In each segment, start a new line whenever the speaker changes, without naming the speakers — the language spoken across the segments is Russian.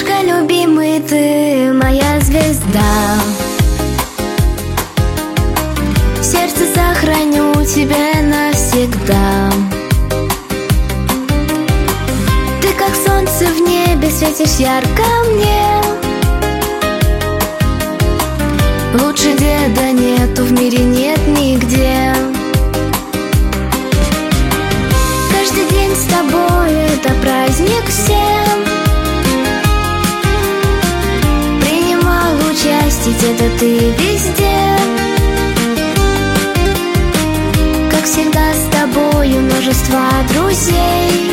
Дедушка любимый, ты моя звезда. В сердце сохраню тебя навсегда. Ты как солнце в небе, светишь ярко мне. Лучше деда нету, в мире нет нигде. Каждый день с тобой это праздник всем. Принимал участие, деда, ты везде. Как всегда с тобою множество друзей.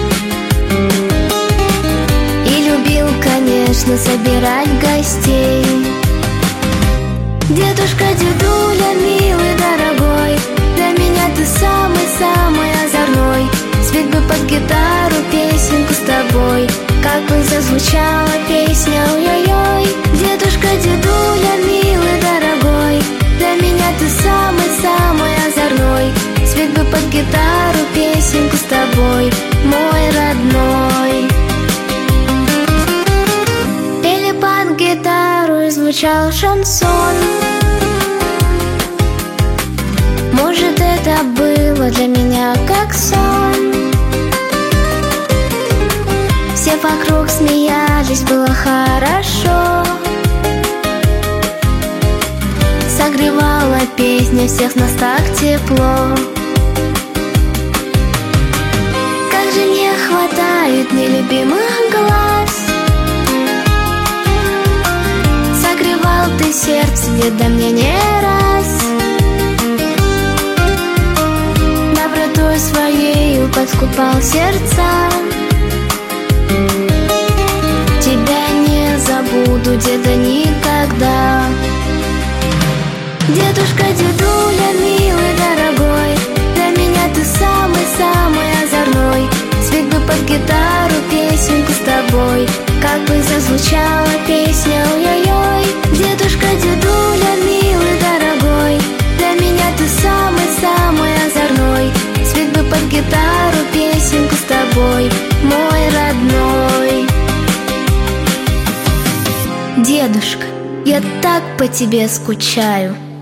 И любил, конечно, собирать гостей. Дедушка, дедуля, милый, дорогой, для меня ты самый-самый озорной. Спеть бы под гитару песенку с тобой, как бы зазвучала песня, ой-ой-ой. Дедушка, дедуля, милый, дорогой, для меня ты самый-самый озорной. Спеть бы под гитару песенку с тобой, мой родной. Пели под гитару и звучал шансон. Может, это было для меня как сон. Все вокруг смеялись, было хорошо. Согревала песня всех нас так тепло. Как же не хватает мне любимых глаз. Согревал ты сердце, деда, мне не раз. Добротой своею подкупал сердца. Тебя не забуду, деда, никогда. Дедушка, дедуля, милый, дорогой, для меня ты самый-самый озорной. Спеть бы под гитару песенку с тобой, как бы зазвучала песня, ой-ой-ой. Дедушка, дедуля, милый, дорогой, для меня ты самый-самый озорной. Спеть бы под гитару песенку с тобой, мой родной. Дедушка, я так по тебе скучаю.